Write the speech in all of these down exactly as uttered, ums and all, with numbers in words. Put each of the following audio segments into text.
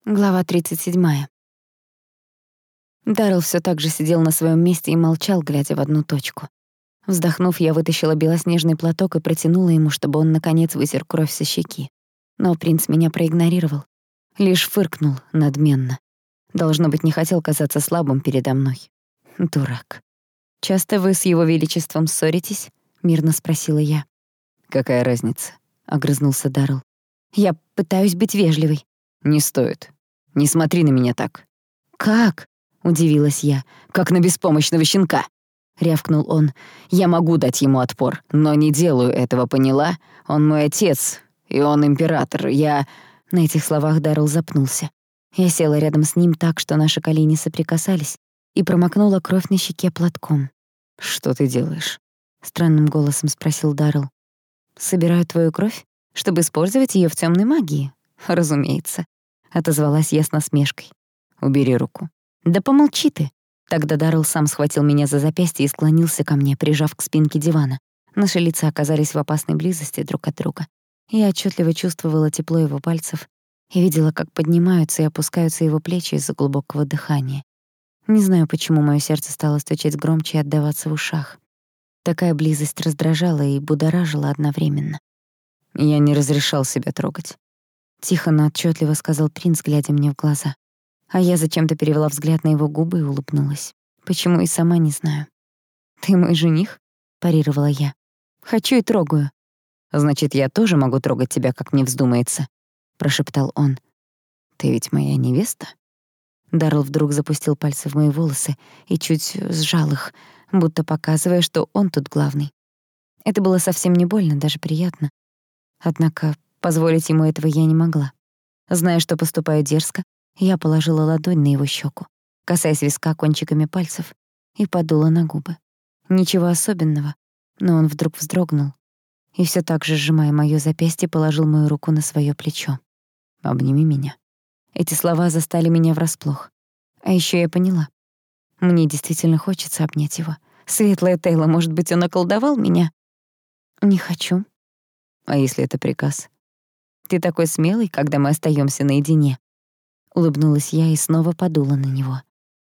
Глава тридцать седьмая. Даррелл всё так же сидел на своём месте и молчал, глядя в одну точку. Вздохнув, я вытащила белоснежный платок и протянула ему, чтобы он, наконец, вытер кровь со щеки. Но принц меня проигнорировал. Лишь фыркнул надменно. Должно быть, не хотел казаться слабым передо мной. Дурак. «Часто вы с его величеством ссоритесь?» — мирно спросила я. «Какая разница?» — огрызнулся Даррелл. «Я пытаюсь быть вежливой». «Не стоит. Не смотри на меня так». «Как?» — удивилась я. «Как на беспомощного щенка», — рявкнул он. «Я могу дать ему отпор, но не делаю этого, поняла? Он мой отец, и он император. Я...» На этих словах Даррелл запнулся. Я села рядом с ним так, что наши колени соприкасались, и промокнула кровь на щеке платком. «Что ты делаешь?» — странным голосом спросил Даррелл. «Собираю твою кровь, чтобы использовать её в тёмной магии». «Разумеется», — отозвалась я с насмешкой. «Убери руку». «Да помолчи ты». Тогда Даррелл сам схватил меня за запястье и склонился ко мне, прижав к спинке дивана. Наши лица оказались в опасной близости друг от друга. Я отчетливо чувствовала тепло его пальцев и видела, как поднимаются и опускаются его плечи из-за глубокого дыхания. Не знаю, почему моё сердце стало стучать громче и отдаваться в ушах. Такая близость раздражала и будоражила одновременно. «Я не разрешал себя трогать», — тихо, но отчетливо сказал принц, глядя мне в глаза. А я зачем-то перевела взгляд на его губы и улыбнулась. Почему, и сама не знаю. «Ты мой жених?» — парировала я. «Хочу и трогаю». «Значит, я тоже могу трогать тебя, как мне вздумается», — прошептал он. «Ты ведь моя невеста?» Даррелл вдруг запустил пальцы в мои волосы и чуть сжал их, будто показывая, что он тут главный. Это было совсем не больно, даже приятно. Однако позволить ему этого я не могла. Зная, что поступаю дерзко, я положила ладонь на его щеку, касаясь виска кончиками пальцев, и подула на губы. Ничего особенного, но он вдруг вздрогнул и всё так же, сжимая моё запястье, положил мою руку на своё плечо. «Обними меня». Эти слова застали меня врасплох. А ещё я поняла. Мне действительно хочется обнять его. Светлая Тейла, может быть, он околдовал меня? Не хочу. А если это приказ? Ты такой смелый, когда мы остаёмся наедине. Улыбнулась я и снова подула на него.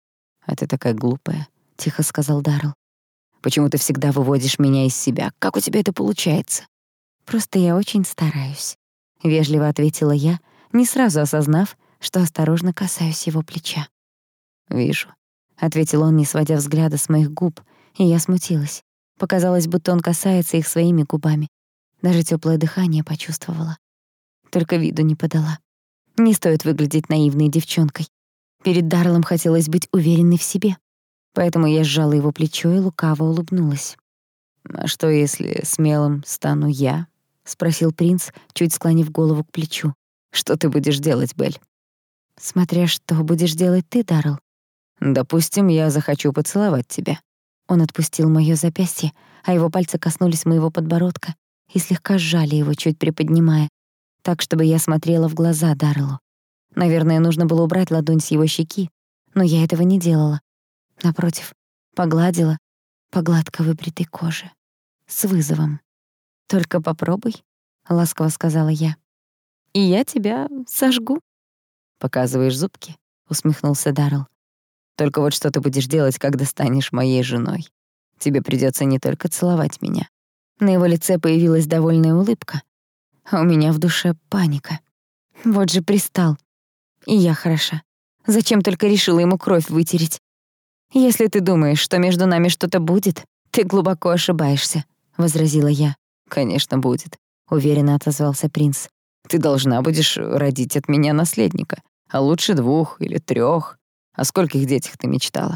«А ты такая глупая», — тихо сказал Даррелл. «Почему ты всегда выводишь меня из себя? Как у тебя это получается?» «Просто я очень стараюсь», — вежливо ответила я, не сразу осознав, что осторожно касаюсь его плеча. «Вижу», — ответил он, не сводя взгляда с моих губ, и я смутилась. Показалось, будто он касается их своими губами. Даже тёплое дыхание почувствовала. Только виду не подала. Не стоит выглядеть наивной девчонкой. Перед Дарреллом хотелось быть уверенной в себе. Поэтому я сжала его плечо и лукаво улыбнулась. «А что, если смелым стану я?» — спросил принц, чуть склонив голову к плечу. «Что ты будешь делать, Белль?» «Смотря что будешь делать ты, Даррелл». «Допустим, я захочу поцеловать тебя». Он отпустил моё запястье, а его пальцы коснулись моего подбородка и слегка сжали его, чуть приподнимая, так, чтобы я смотрела в глаза Дарреллу. Наверное, нужно было убрать ладонь с его щеки, но я этого не делала. Напротив, погладила по гладко выбритой коже. С вызовом. «Только попробуй», — ласково сказала я. «И я тебя сожгу». «Показываешь зубки?» — усмехнулся Даррелл. «Только вот что ты будешь делать, когда станешь моей женой? Тебе придётся не только целовать меня». На его лице появилась довольная улыбка, а у меня в душе паника. Вот же пристал. И я хороша. Зачем только решила ему кровь вытереть? «Если ты думаешь, что между нами что-то будет, ты глубоко ошибаешься», — возразила я. «Конечно, будет», — уверенно отозвался принц. «Ты должна будешь родить от меня наследника, а лучше двух или трёх. О скольких детях ты мечтала?»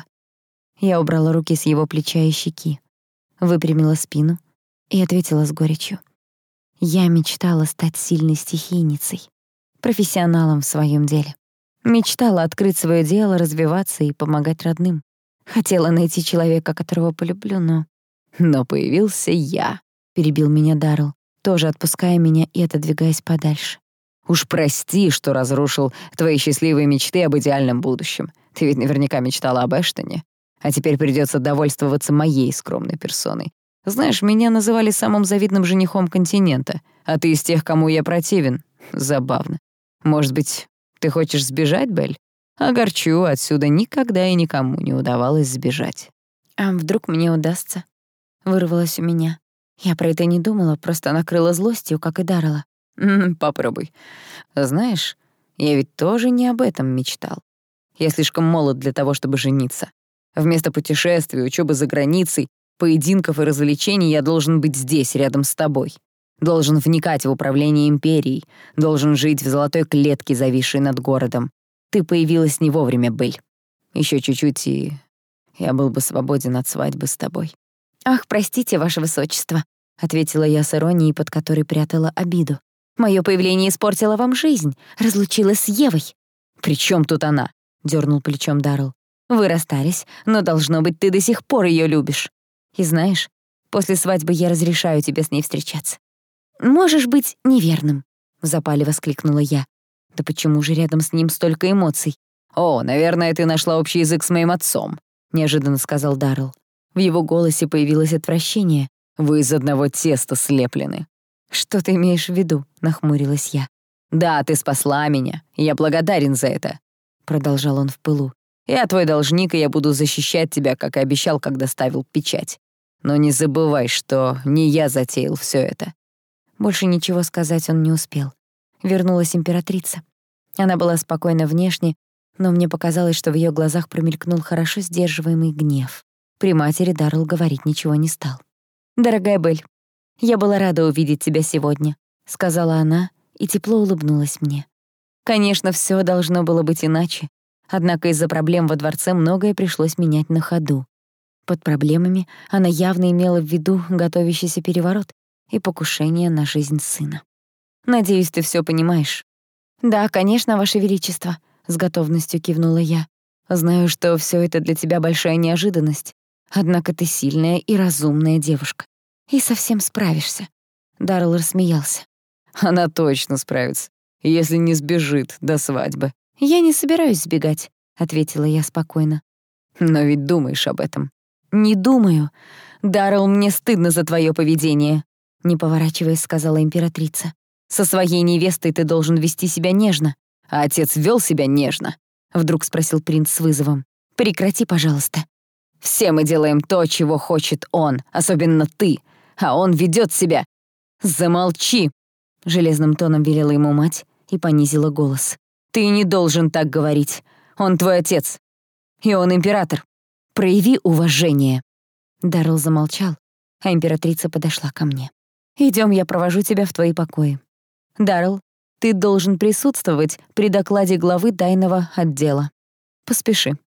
Я убрала руки с его плеча и щеки, выпрямила спину и ответила с горечью. Я мечтала стать сильной стихийницей, профессионалом в своём деле. Мечтала открыть своё дело, развиваться и помогать родным. Хотела найти человека, которого полюблю, но... «Но появился я», — перебил меня Даррелл, тоже отпуская меня и отодвигаясь подальше. «Уж прости, что разрушил твои счастливые мечты об идеальном будущем. Ты ведь наверняка мечтала об Эштоне. А теперь придётся довольствоваться моей скромной персоной. Знаешь, меня называли самым завидным женихом континента, а ты из тех, кому я противен. Забавно. Может быть, Ты хочешь сбежать, Белль? Огорчу, отсюда никогда и никому не удавалось сбежать». «А вдруг мне удастся?» — вырвалось у меня. Я про это не думала, просто накрыла злостью, как и Даррелла. М, «Попробуй. Знаешь, я ведь тоже не об этом мечтал. Я слишком молод для того, чтобы жениться. Вместо путешествий, учебы за границей, поединков и развлечений я должен быть здесь, рядом с тобой. Должен вникать в управление империей, должен жить в золотой клетке, зависшей над городом. Ты появилась не вовремя, Белль. Еще чуть-чуть, и я был бы свободен от свадьбы с тобой». «Ах, простите, ваше высочество», — ответила я с иронией, под которой прятала обиду. «Моё появление испортило вам жизнь, разлучилась с Евой». «При чем тут она?» — дернул плечом Даррелл. «Вы расстались, но, должно быть, ты до сих пор ее любишь. И знаешь, после свадьбы я разрешаю тебе с ней встречаться». «Можешь быть неверным», — в запале воскликнула я. «Да почему же рядом с ним столько эмоций?» «О, наверное, ты нашла общий язык с моим отцом», — неожиданно сказал Даррелл. В его голосе появилось отвращение. «Вы из одного теста слеплены». «Что ты имеешь в виду?» — нахмурилась я. «Да, ты спасла меня, и я благодарен за это», — продолжал он в пылу. «Я твой должник, и я буду защищать тебя, как и обещал, когда ставил печать. Но не забывай, что не я затеял все это». Больше ничего сказать он не успел. Вернулась императрица. Она была спокойна внешне, но мне показалось, что в её глазах промелькнул хорошо сдерживаемый гнев. При матери Даррелл говорить ничего не стал. «Дорогая Белль, я была рада увидеть тебя сегодня», — сказала она и тепло улыбнулась мне. «Конечно, всё должно было быть иначе, однако из-за проблем во дворце многое пришлось менять на ходу». Под проблемами она явно имела в виду готовящийся переворот и покушение на жизнь сына. «Надеюсь, ты всё понимаешь». «Да, конечно, Ваше Величество», — с готовностью кивнула я. «Знаю, что всё это для тебя большая неожиданность, однако ты сильная и разумная девушка, и совсем справишься». Даррелл рассмеялся. «Она точно справится, если не сбежит до свадьбы». «Я не собираюсь сбегать», — ответила я спокойно. «Но ведь думаешь об этом». «Не думаю. Даррелл, мне стыдно за твое поведение», — не поворачиваясь, сказала императрица. «Со своей невестой ты должен вести себя нежно». «А отец вел себя нежно?» — вдруг спросил принц с вызовом. «Прекрати, пожалуйста». «Все мы делаем то, чего хочет он, особенно ты, а он ведет себя...» «Замолчи!» — железным тоном велела ему мать и понизила голос. «Ты не должен так говорить. Он твой отец. И он император. Прояви уважение». Даррелл замолчал, а императрица подошла ко мне. «Идём, я провожу тебя в твои покои. Даррелл, ты должен присутствовать при докладе главы тайного отдела. Поспеши».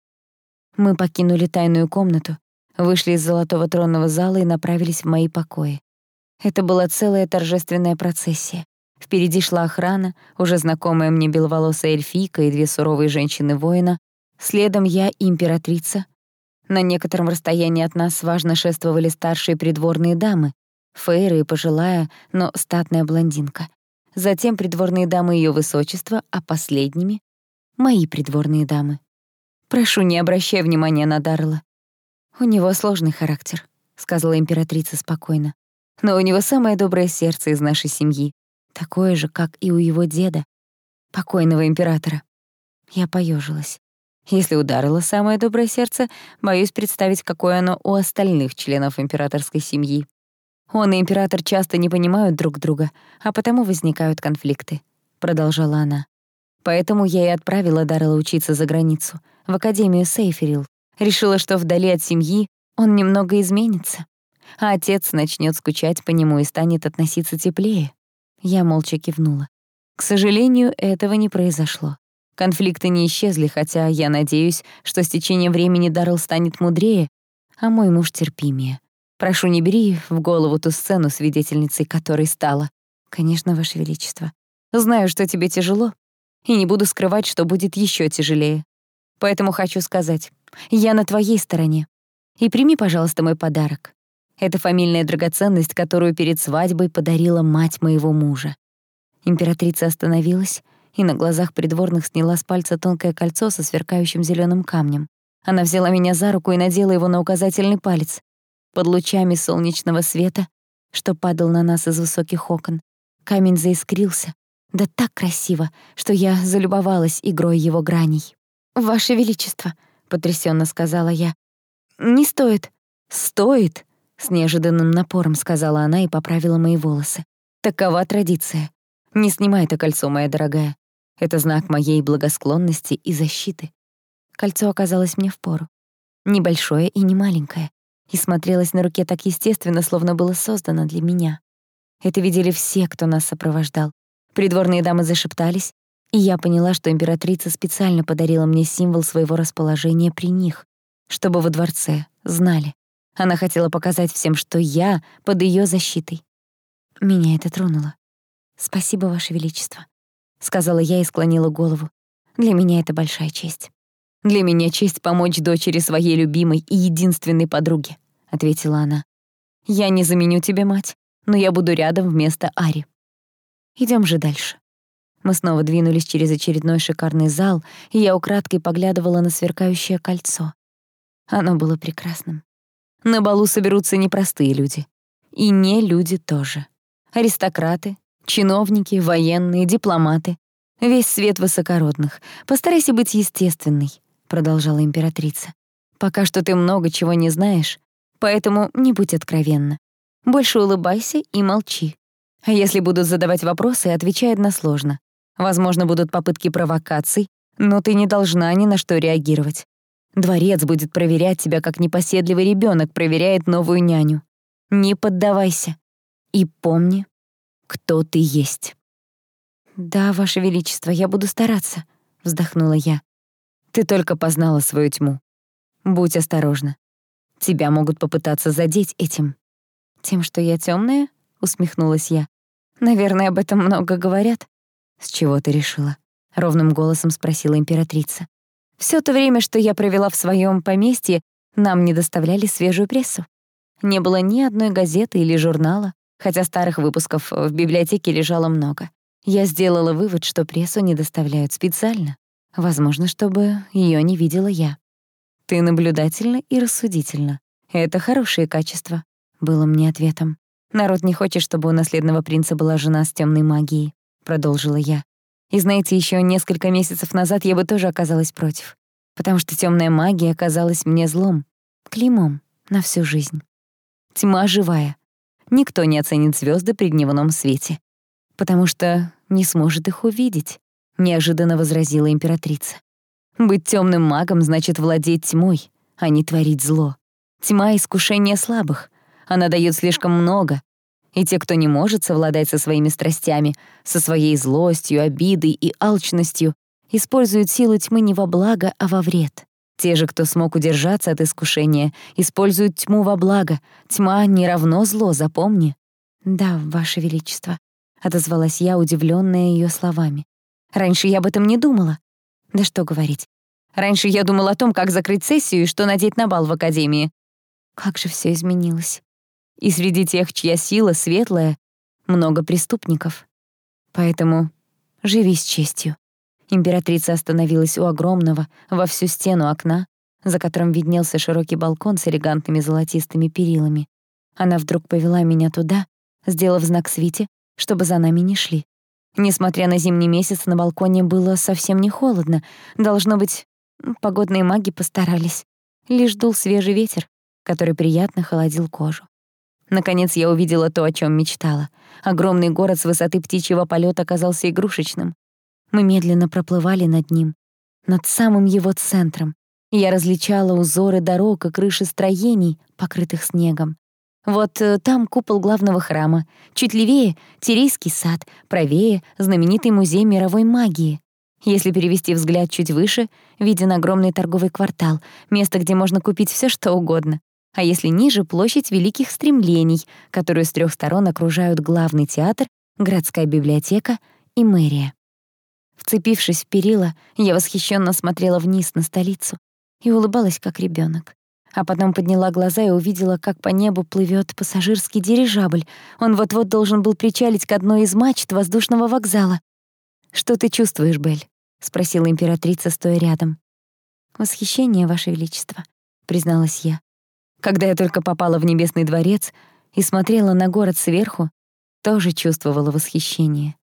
Мы покинули тайную комнату, вышли из золотого тронного зала и направились в мои покои. Это была целая торжественная процессия. Впереди шла охрана, уже знакомая мне беловолосая эльфийка и две суровые женщины-воина. Следом я и императрица. На некотором расстоянии от нас важно шествовали старшие придворные дамы, Фейра и пожилая, но статная блондинка. Затем придворные дамы Её Высочества, а последними — мои придворные дамы. «Прошу, не обращай внимания на Даррелла. У него сложный характер», — сказала императрица спокойно. «Но у него самое доброе сердце из нашей семьи, такое же, как и у его деда, покойного императора». Я поёжилась. Если у Даррелла самое доброе сердце, боюсь представить, какое оно у остальных членов императорской семьи. Он и император часто не понимают друг друга, а потому возникают конфликты», — продолжала она. «Поэтому я и отправила Даррелла учиться за границу, в Академию Сейферил. Решила, что вдали от семьи он немного изменится, а отец начнет скучать по нему и станет относиться теплее». Я молча кивнула. К сожалению, этого не произошло. Конфликты не исчезли, хотя я надеюсь, что с течением времени Даррелл станет мудрее, а мой муж терпимее. Прошу, не бери в голову ту сцену, свидетельницей которой стала. Конечно, Ваше Величество. Знаю, что тебе тяжело, и не буду скрывать, что будет еще тяжелее. Поэтому хочу сказать, я на твоей стороне. И прими, пожалуйста, мой подарок. Это фамильная драгоценность, которую перед свадьбой подарила мать моего мужа. Императрица остановилась и на глазах придворных сняла с пальца тонкое кольцо со сверкающим зеленым камнем. Она взяла меня за руку и надела его на указательный палец. Под лучами солнечного света, что падал на нас из высоких окон, камень заискрился, Да так красиво, что я залюбовалась игрой его граней. «Ваше Величество», — потрясённо сказала я, — «не стоит». «Стоит», — с неожиданным напором сказала она и поправила мои волосы. «Такова традиция. Не снимай это кольцо, моя дорогая. Это знак моей благосклонности и защиты». Кольцо оказалось мне впору. Небольшое и не маленькое. И смотрелось на руке так естественно, словно было создано для меня. Это видели все, кто нас сопровождал. Придворные дамы зашептались, и я поняла, что императрица специально подарила мне символ своего расположения при них, чтобы во дворце знали. Она хотела показать всем, что я под её защитой. Меня это тронуло. «Спасибо, Ваше Величество», — сказала я и склонила голову. «Для меня это большая честь». «Для меня честь помочь дочери своей любимой и единственной подруге», — ответила она. «Я не заменю тебе мать, но я буду рядом вместо Ари. Идём же дальше». Мы снова двинулись через очередной шикарный зал, и я украдкой поглядывала на сверкающее кольцо. Оно было прекрасным. На балу соберутся непростые люди. И не люди тоже. Аристократы, чиновники, военные, дипломаты. Весь свет высокородных. Постарайся быть естественной, продолжала императрица. Пока что ты много чего не знаешь, поэтому не будь откровенна. Больше улыбайся и молчи. А если будут задавать вопросы, отвечай односложно. Возможно, будут попытки провокаций, но ты не должна ни на что реагировать. Дворец будет проверять тебя, как непоседливый ребенок проверяет новую няню. Не поддавайся. И помни, кто ты есть. «Да, Ваше Величество, я буду стараться», — вздохнула я. «Ты только познала свою тьму. Будь осторожна. Тебя могут попытаться задеть этим». «Тем, что я тёмная?» — усмехнулась я. «Наверное, об этом много говорят». «С чего ты решила?» — ровным голосом спросила императрица. «Всё то время, что я провела в своём поместье, нам не доставляли свежую прессу. Не было ни одной газеты или журнала, хотя старых выпусков в библиотеке лежало много. Я сделала вывод, что прессу не доставляют специально. Возможно, чтобы её не видела я. Ты наблюдательна и рассудительна. Это хорошие качества», — было мне ответом. «Народ не хочет, чтобы у наследного принца была жена с тёмной магией», — продолжила я. «И знаете, ещё несколько месяцев назад я бы тоже оказалась против, потому что тёмная магия оказалась мне злом, клеймом на всю жизнь. Тьма живая. Никто не оценит звёзды при дневном свете, потому что не сможет их увидеть», — неожиданно возразила императрица. «Быть тёмным магом значит владеть тьмой, а не творить зло. Тьма — искушение слабых. Она даёт слишком много. И те, кто не может совладать со своими страстями, со своей злостью, обидой и алчностью, используют силу тьмы не во благо, а во вред. Те же, кто смог удержаться от искушения, используют тьму во благо. Тьма не равно зло, запомни». «Да, Ваше Величество», — отозвалась я, удивлённая её словами. «Раньше я об этом не думала. Да что говорить. Раньше я думала о том, как закрыть сессию и что надеть на бал в академии. Как же всё изменилось. И среди тех, чья сила светлая, много преступников. Поэтому живи с честью». Императрица остановилась у огромного, во всю стену окна, за которым виднелся широкий балкон с элегантными золотистыми перилами. Она вдруг повела меня туда, сделав знак свите, чтобы за нами не шли. Несмотря на зимний месяц, на балконе было совсем не холодно. Должно быть, погодные маги постарались. Лишь дул свежий ветер, который приятно холодил кожу. Наконец я увидела то, о чём мечтала. Огромный город с высоты птичьего полёта оказался игрушечным. Мы медленно проплывали над ним, над самым его центром. И я различала узоры дорог и крыши строений, покрытых снегом. Вот там купол главного храма, чуть левее — Тирийский сад, правее — знаменитый музей мировой магии. Если перевести взгляд чуть выше, виден огромный торговый квартал, место, где можно купить всё, что угодно. А если ниже — площадь великих стремлений, которую с трёх сторон окружают главный театр, городская библиотека и мэрия. Вцепившись в перила, я восхищенно смотрела вниз на столицу и улыбалась, как ребёнок. А потом подняла глаза и увидела, как по небу плывёт пассажирский дирижабль. Он вот-вот должен был причалить к одной из мачт воздушного вокзала. «Что ты чувствуешь, Белль?» — спросила императрица, стоя рядом. «Восхищение, Ваше Величество», — призналась я. Когда я только попала в Небесный дворец и смотрела на город сверху, тоже чувствовала восхищение.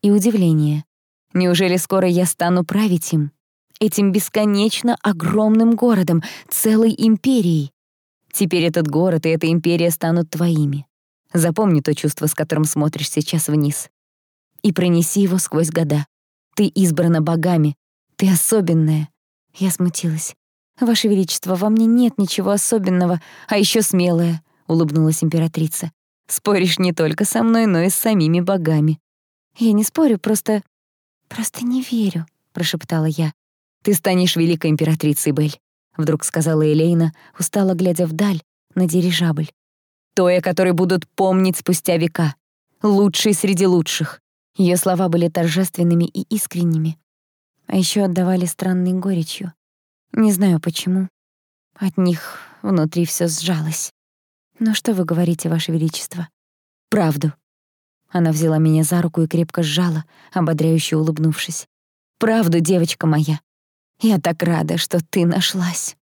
и удивление. Неужели скоро я стану править им? Этим бесконечно огромным городом, целой империей. Теперь этот город и эта империя станут твоими. Запомни то чувство, с которым смотришь сейчас вниз. И пронеси его сквозь года. Ты избрана богами. Ты особенная. Я смутилась. «Ваше Величество, во мне нет ничего особенного, а еще смелая», — улыбнулась императрица. «Споришь не только со мной, но и с самими богами». «Я не спорю, просто... просто не верю», — прошептала я. «Ты станешь великой императрицей, Бель», — вдруг сказала Элейна, устало глядя вдаль, на дирижабль. «Той, о которой будут помнить спустя века. Лучшей среди лучших». Ее слова были торжественными и искренними, а еще отдавали странной горечью. Не знаю почему. От них внутри все сжалось. «Ну что вы говорите, Ваше Величество?» «Правду». Она взяла меня за руку и крепко сжала, ободряюще улыбнувшись. «Правду, девочка моя. Я так рада, что ты нашлась».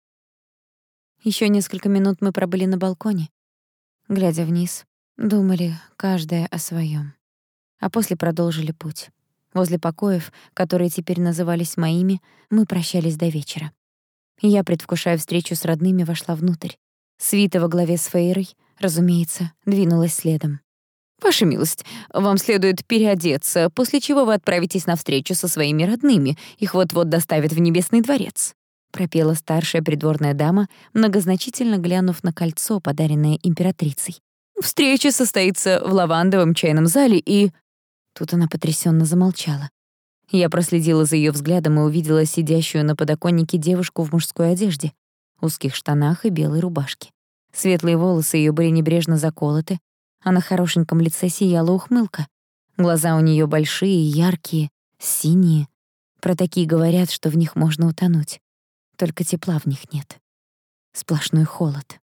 Еще несколько минут мы пробыли на балконе, глядя вниз, думали каждая о своем, а после продолжили путь. Возле покоев, которые теперь назывались моими, мы прощались до вечера. Я, предвкушая встречу с родными, вошла внутрь. Свита во главе с Фейрой, разумеется, двинулась следом. «Ваша милость, вам следует переодеться, после чего вы отправитесь на встречу со своими родными. Их вот-вот доставят в Небесный дворец», — пропела старшая придворная дама, многозначительно глянув на кольцо, подаренное императрицей. «Встреча состоится в лавандовом чайном зале и...» Тут она потрясённо замолчала. Я проследила за её взглядом и увидела сидящую на подоконнике девушку в мужской одежде, узких штанах и белой рубашке. Светлые волосы её были небрежно заколоты, а на хорошеньком лице сияла ухмылка. Глаза у неё большие, яркие, синие. Про такие говорят, что в них можно утонуть. Только тепла в них нет. Сплошной холод.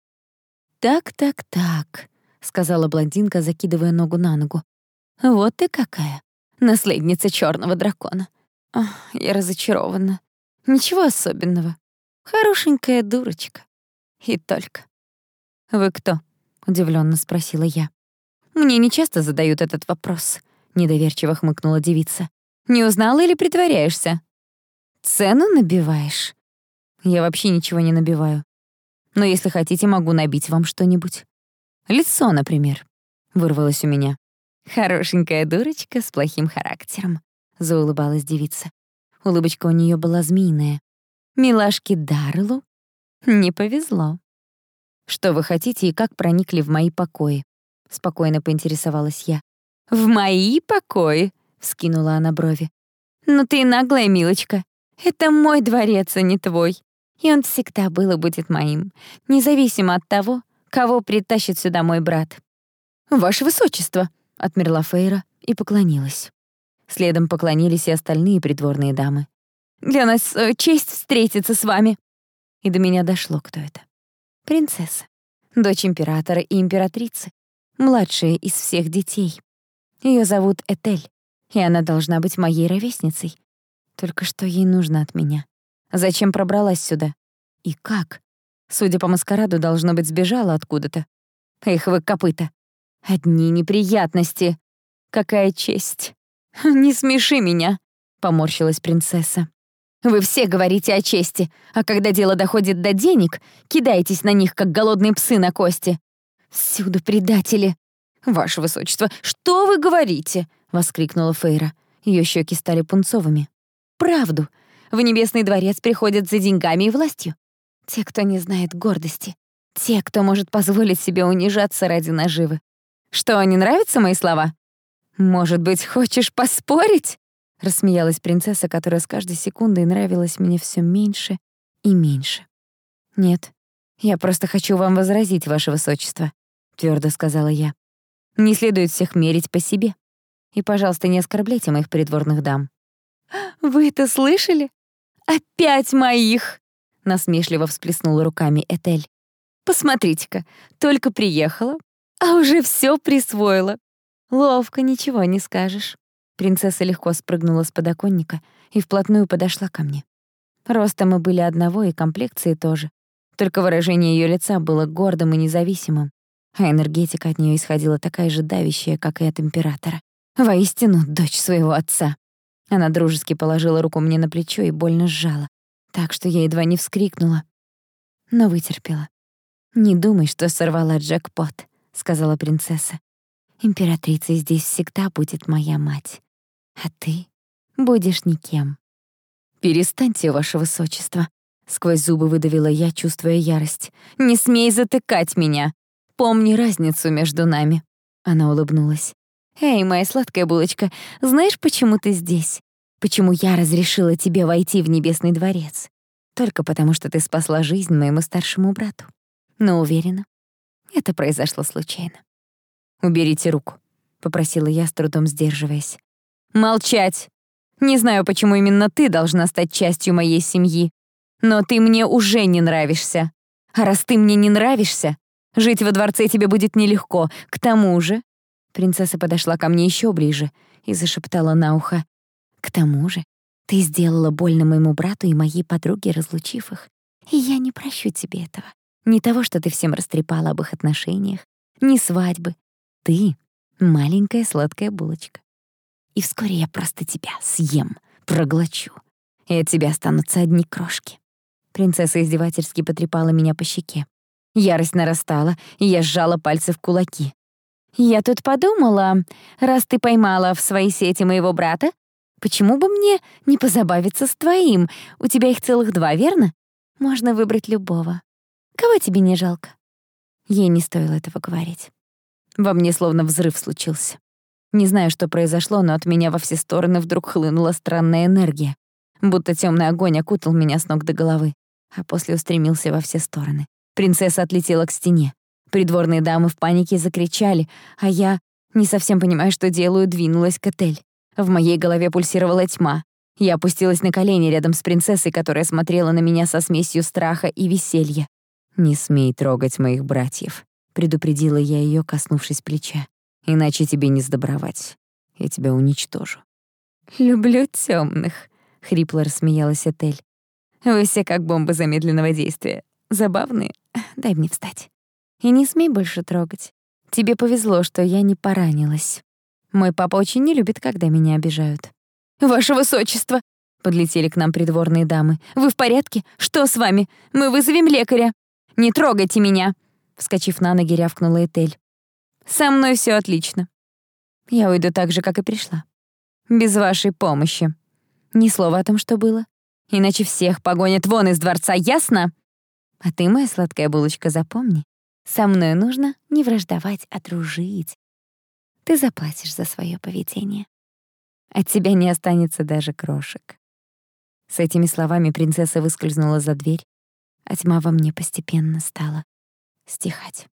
«Так, так, так», — сказала блондинка, закидывая ногу на ногу. «Вот ты какая, наследница чёрного дракона. Ох, я разочарована. Ничего особенного. Хорошенькая дурочка. И только». «Вы кто?» — удивлённо спросила я. «Мне нечасто задают этот вопрос», — недоверчиво хмыкнула девица. «Не узнала или притворяешься?» «Цену набиваешь?» «Я вообще ничего не набиваю. Но если хотите, могу набить вам что-нибудь. Лицо, например», — вырвалось у меня. «Хорошенькая дурочка с плохим характером», — заулыбалась девица. Улыбочка у неё была змеиная. «Милашке Дарлу не повезло». «Что вы хотите и как проникли в мои покои?» — спокойно поинтересовалась я. «В мои покои?» — вскинула она брови. «Ну ты наглая, милочка. Это мой дворец, а не твой. И он всегда был и будет моим, независимо от того, кого притащит сюда мой брат». «Ваше высочество!» — отмерла Фейра и поклонилась. Следом поклонились и остальные придворные дамы. «Для нас э, честь встретиться с вами». И до меня дошло, кто это. Принцесса, дочь императора и императрицы, младшая из всех детей. Её зовут Этель, и она должна быть моей ровесницей. Только что ей нужно от меня? Зачем пробралась сюда? И как? Судя по маскараду, должно быть, сбежала откуда-то. Эх вы, копыта. Одни неприятности. Какая честь. Не смеши меня, поморщилась принцесса. Вы все говорите о чести, а когда дело доходит до денег, кидаетесь на них, как голодные псы на кости. Всюду предатели. «Ваше высочество, что вы говорите?» — воскликнула Фейра. Её щеки стали пунцовыми. «Правду. В Небесный дворец приходят за деньгами и властью. Те, кто не знает гордости. Те, кто может позволить себе унижаться ради наживы. Что, не нравятся мои слова? Может быть, хочешь поспорить?» — рассмеялась принцесса, которая с каждой секундой нравилась мне всё меньше и меньше. «Нет, я просто хочу вам возразить, ваше высочество», — твёрдо сказала я. «Не следует всех мерить по себе. И, пожалуйста, не оскорбляйте моих придворных дам». «Вы это слышали? Опять моих!» — насмешливо всплеснула руками Этель. «Посмотрите-ка, только приехала, а уже всё присвоила. Ловко, ничего не скажешь». Принцесса легко спрыгнула с подоконника и вплотную подошла ко мне. Ростом мы были одного и комплекции тоже. Только выражение её лица было гордым и независимым, а энергетика от неё исходила такая же давящая, как и от императора. Воистину, дочь своего отца». Она дружески положила руку мне на плечо и больно сжала, так что я едва не вскрикнула, но вытерпела. «Не думай, что сорвала джекпот», — сказала принцесса. «Императрицей здесь всегда будет моя мать, а ты будешь никем». «Перестаньте, ваше высочество», — сквозь зубы выдавила я, чувствуя ярость. «Не смей затыкать меня! Помни разницу между нами». Она улыбнулась. «Эй, моя сладкая булочка, знаешь, почему ты здесь? Почему я разрешила тебе войти в Небесный дворец? Только потому, что ты спасла жизнь моему старшему брату. Но уверена, это произошло случайно». «Уберите руку», — попросила я, с трудом сдерживаясь. «Молчать! Не знаю, почему именно ты должна стать частью моей семьи, но ты мне уже не нравишься. А раз ты мне не нравишься, жить во дворце тебе будет нелегко. К тому же...» Принцесса подошла ко мне еще ближе и зашептала на ухо. «К тому же ты сделала больно моему брату и моей подруге, разлучив их. И я не прощу тебе этого. Ни того, что ты всем растрепала об их отношениях, ни свадьбы. Ты — маленькая сладкая булочка. И вскоре я просто тебя съем, проглочу, и от тебя останутся одни крошки». Принцесса издевательски потрепала меня по щеке. Ярость нарастала, и я сжала пальцы в кулаки. «Я тут подумала, раз ты поймала в свои сети моего брата, почему бы мне не позабавиться с твоим? У тебя их целых два, верно? Можно выбрать любого. Кого тебе не жалко?» Ей не стоило этого говорить. Во мне словно взрыв случился. Не знаю, что произошло, но от меня во все стороны вдруг хлынула странная энергия, будто темный огонь окутал меня с ног до головы, а после устремился во все стороны. Принцесса отлетела к стене. Придворные дамы в панике закричали, а я, не совсем понимая, что делаю, двинулась к Этель. В моей голове пульсировала тьма. Я опустилась на колени рядом с принцессой, которая смотрела на меня со смесью страха и веселья. «Не смей трогать моих братьев», — предупредила я ее, коснувшись плеча. «Иначе тебе не сдобровать. Я тебя уничтожу». «Люблю темных», — хрипло рассмеялась Этель. «Вы все как бомбы замедленного действия. Забавные. Дай мне встать. И не смей больше трогать. Тебе повезло, что я не поранилась. Мой папа очень не любит, когда меня обижают». «Ваше высочество!» — подлетели к нам придворные дамы. «Вы в порядке? Что с вами? Мы вызовем лекаря!» «Не трогайте меня!» — вскочив на ноги, рявкнула Этель. «Со мной все отлично. Я уйду так же, как и пришла. Без вашей помощи. Ни слова о том, что было. Иначе всех погонят вон из дворца, ясно? А ты, моя сладкая булочка, запомни, со мной нужно не враждовать, а дружить. Ты заплатишь за свое поведение. От тебя не останется даже крошек». С этими словами принцесса выскользнула за дверь, а тьма во мне постепенно стала стихать.